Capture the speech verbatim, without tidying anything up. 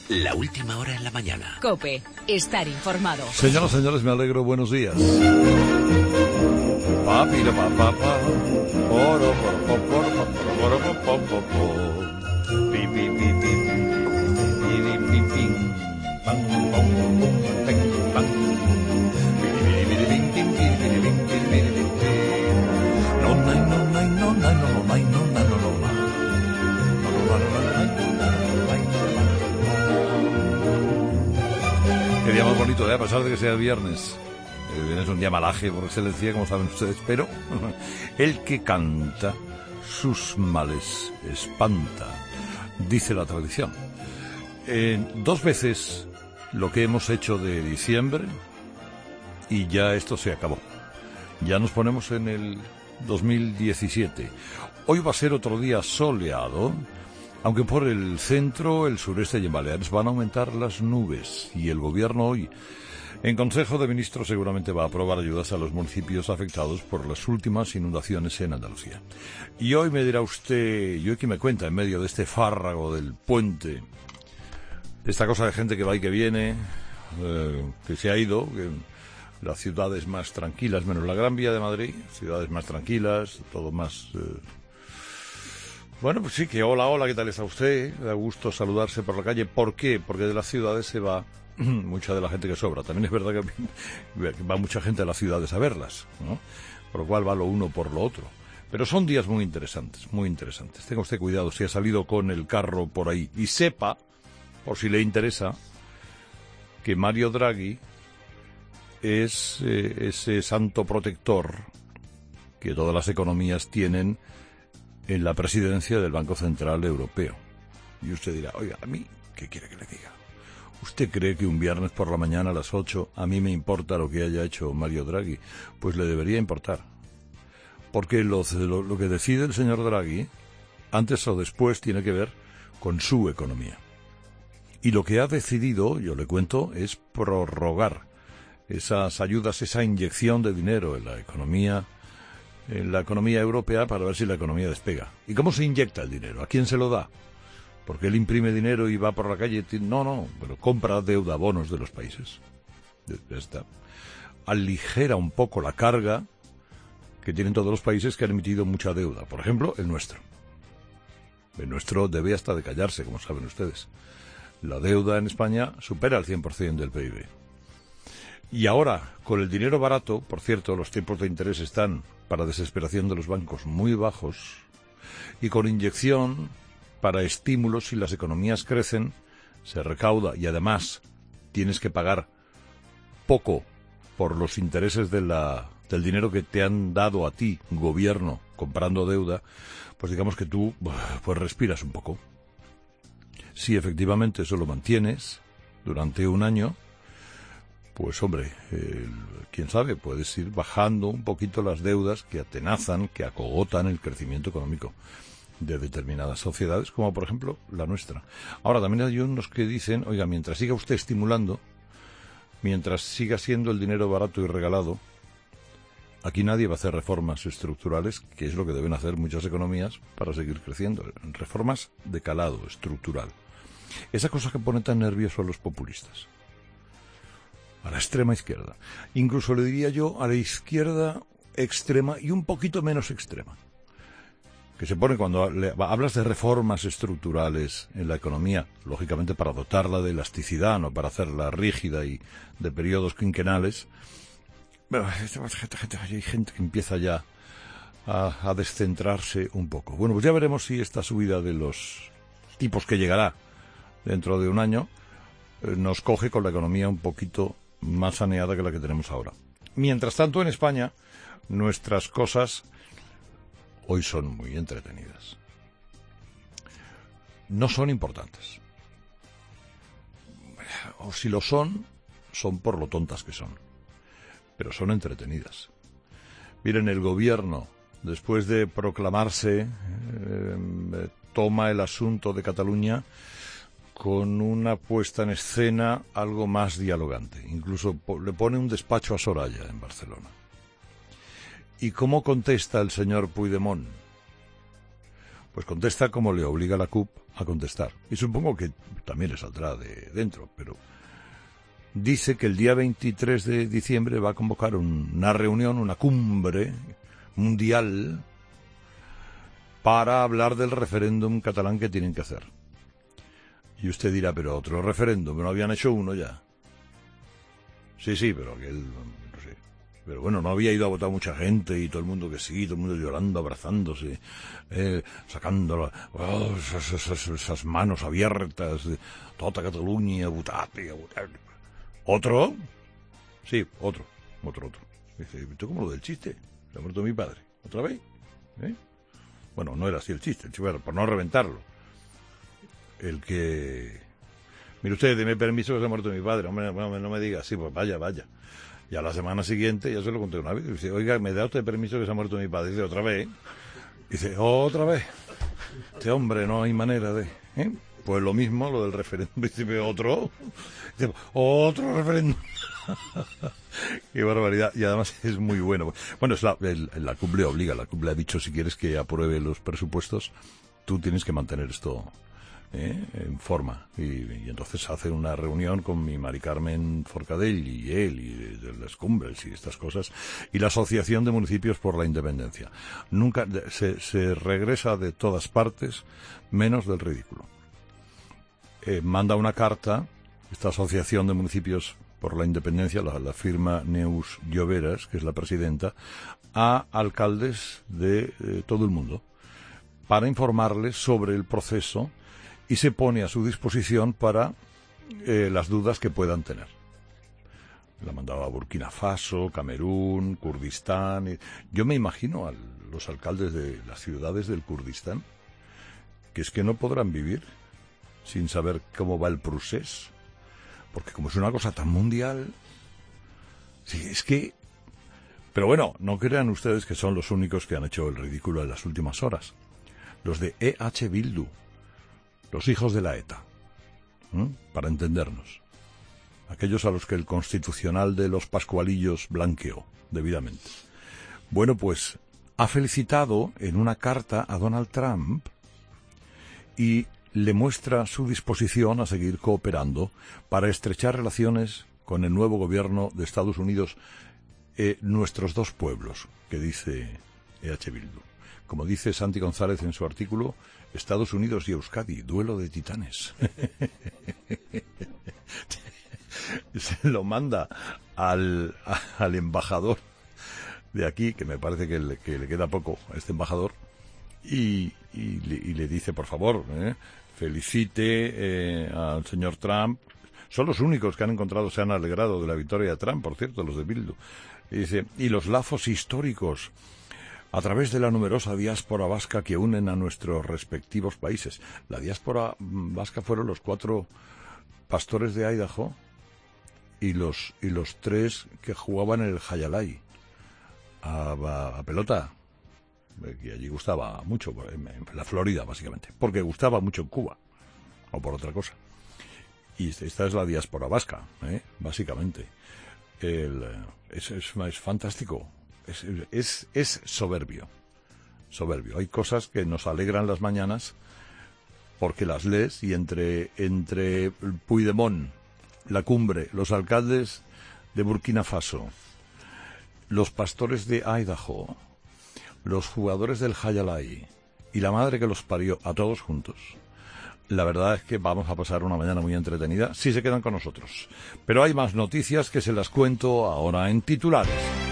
La última hora en la mañana. COPE. Estar informado. Señoras y señores, me alegro. Buenos días. Papi, pa, pa, pa. Oro, por, por, por, por, por, por, por, por. Pi, pi, pi, pi. Pi, pi, pi, pi. Pam, pam, pam, pam, pam. Pi, pi, pi, pi, pi, pi, pi, pi, pi, pi, pi, pi. No, no, no, no, no, no, no, no, no, no, no, no. Qué día más bonito, ¿eh? A pesar de que sea viernes. El viernes es un día malaje por excelencia, como saben ustedes, pero el que canta sus males espanta, dice la tradición. Eh, dos veces lo que hemos hecho de diciembre y ya esto se acabó. Ya nos ponemos en el dos mil diecisiete. Hoy va a ser otro día soleado, aunque por el centro, el sureste y en Baleares van a aumentar las nubes. Y el gobierno hoy, en Consejo de Ministros, seguramente va a aprobar ayudas a los municipios afectados por las últimas inundaciones en Andalucía. Y hoy me dirá usted, y hoy que me cuenta en medio de este fárrago del puente, esta cosa de gente que va y que viene, eh, que se ha ido, que las ciudades más tranquilas, menos la Gran Vía de Madrid, ciudades más tranquilas, todo más... Eh, Bueno, pues sí, que hola, hola, ¿qué tal está usted? Da gusto saludarse por la calle. ¿Por qué? Porque de las ciudades se va mucha de la gente que sobra. También es verdad que va mucha gente a las ciudades a verlas, ¿no? Por lo cual va lo uno por lo otro. Pero son días muy interesantes, muy interesantes. Tenga usted cuidado si ha salido con el carro por ahí. Y sepa, por si le interesa, que Mario Draghi es eh, ese santo protector que todas las economías tienen en la presidencia del Banco Central Europeo. Y usted dirá, oiga, ¿a mí qué quiere que le diga? ¿Usted cree que un viernes por la mañana a las ocho a mí me importa lo que haya hecho Mario Draghi? Pues le debería importar. Porque lo, lo, lo que decide el señor Draghi, antes o después, tiene que ver con su economía. Y lo que ha decidido, yo le cuento, es prorrogar esas ayudas, esa inyección de dinero en la economía en la economía europea para ver si la economía despega. ¿Y cómo se inyecta el dinero? ¿A quién se lo da? Porque él imprime dinero y va por la calle. No, no, pero compra deuda, bonos de los países. Ya está. Aligera un poco la carga que tienen todos los países que han emitido mucha deuda. Por ejemplo, el nuestro. El nuestro debe hasta de callarse, como saben ustedes. La deuda en España supera el cien por ciento del P I B. Y ahora, con el dinero barato, por cierto, los tipos de interés están, para desesperación de los bancos, muy bajos, y con inyección, para estímulos, si las economías crecen, se recauda, y además tienes que pagar poco por los intereses de la, del dinero que te han dado a ti, gobierno, comprando deuda, pues digamos que tú, pues respiras un poco. Si efectivamente eso lo mantienes durante un año, pues hombre, eh, quién sabe, puedes ir bajando un poquito las deudas que atenazan, que acogotan el crecimiento económico de determinadas sociedades, como por ejemplo la nuestra. Ahora, también hay unos que dicen, oiga, mientras siga usted estimulando, mientras siga siendo el dinero barato y regalado, aquí nadie va a hacer reformas estructurales, que es lo que deben hacer muchas economías para seguir creciendo. Reformas de calado estructural. Esa cosa que pone tan nervioso a los populistas. A la extrema izquierda. Incluso le diría yo a la izquierda extrema y un poquito menos extrema. Que se pone cuando le, hablas de reformas estructurales en la economía, lógicamente para dotarla de elasticidad, no para hacerla rígida y de periodos quinquenales. Bueno, hay gente que empieza ya a, a descentrarse un poco. Bueno, pues ya veremos si esta subida de los tipos que llegará dentro de un año eh, nos coge con la economía un poquito más saneada que la que tenemos ahora. Mientras tanto, en España, nuestras cosas hoy son muy entretenidas. No son importantes. O si lo son, son por lo tontas que son. Pero son entretenidas. Miren, el gobierno, después de proclamarse, eh, toma el asunto de Cataluña con una puesta en escena algo más dialogante. Incluso le pone un despacho a Soraya en Barcelona. ¿Y cómo contesta el señor Puigdemont? Pues contesta como le obliga la C U P a contestar. Y supongo que también le saldrá de dentro, pero dice que el día veintitrés de diciembre va a convocar un, una reunión, una cumbre mundial para hablar del referéndum catalán que tienen que hacer. Y usted dirá, pero otro referéndum, ¿no habían hecho uno ya? Sí, sí, pero aquel, no sé. Pero bueno, no había ido a votar mucha gente y todo el mundo que sí, todo el mundo llorando, abrazándose, eh, sacando oh, esas, esas, esas manos abiertas, de tota Catalunya, votate, votate. ¿Otro? Sí, otro, otro, otro. Dice, ¿tú como lo del chiste? Se ha muerto mi padre. ¿Otra vez? ¿Eh? Bueno, no era así el chiste, el chiste era por no reventarlo. El que... Mire usted, deme permiso que se ha muerto mi padre. Hombre, no, no me diga, sí, pues vaya, vaya. Y a la semana siguiente, ya se lo conté una vez, dice, oiga, ¿me da usted permiso que se ha muerto mi padre? Dice, ¿otra vez? Dice, ¿otra vez? Este hombre, no hay manera de... ¿eh? Pues lo mismo, lo del referéndum. Dice, ¿otro? Dice, ¿otro referéndum? Qué barbaridad. Y además es muy bueno. Bueno, es la, el, la C U P le obliga. La C U P le ha dicho, si quieres que apruebe los presupuestos, tú tienes que mantener esto... ¿Eh? en forma y, y entonces hacen una reunión con mi Mari Carmen Forcadell y él y de, de las cumbres y estas cosas y la Asociación de Municipios por la Independencia. Nunca se, se regresa de todas partes menos del ridículo. Eh, manda una carta esta Asociación de Municipios por la Independencia, la, la firma Neus Lloveras, que es la presidenta, a alcaldes de eh, todo el mundo para informarles sobre el proceso y se pone a su disposición para eh, las dudas que puedan tener. La mandaba a Burkina Faso, Camerún, Kurdistán. Y... Yo me imagino a los alcaldes de las ciudades del Kurdistán, que es que no podrán vivir sin saber cómo va el procés, porque como es una cosa tan mundial, sí, es que... Pero bueno, no crean ustedes que son los únicos que han hecho el ridículo en las últimas horas. Los de E H Bildu, los hijos de la ETA, ¿eh? Para entendernos, aquellos a los que el Constitucional de los Pascualillos blanqueó debidamente. Bueno, pues ha felicitado en una carta a Donald Trump y le muestra su disposición a seguir cooperando para estrechar relaciones con el nuevo gobierno de Estados Unidos, eh, nuestros dos pueblos, que dice E H Bildu. Como dice Santi González en su artículo, Estados Unidos y Euskadi, duelo de titanes. Se lo manda al, al embajador de aquí, que me parece que le, que le queda poco a este embajador, y, y, le, y le dice, por favor, eh, felicite eh, al señor Trump. Son los únicos que han encontrado, se han alegrado de la victoria de Trump, por cierto, los de Bildu. Y dice, y los lazos históricos a través de la numerosa diáspora vasca que unen a nuestros respectivos países. La diáspora vasca fueron los cuatro pastores de Idaho y los y los tres que jugaban en el Hayalay a, a, a pelota, que allí gustaba mucho, en, en la Florida básicamente, porque gustaba mucho en Cuba, o por otra cosa. Y esta es la diáspora vasca, ¿eh? Básicamente. El, es, es, es fantástico. Es, es, es soberbio, soberbio. Hay cosas que nos alegran las mañanas porque las lees y entre, entre Puigdemont, la cumbre, los alcaldes de Burkina Faso, los pastores de Idaho, los jugadores del Hayalay y la madre que los parió a todos juntos, la verdad es que vamos a pasar una mañana muy entretenida si se quedan con nosotros. Pero hay más noticias que se las cuento ahora en titulares.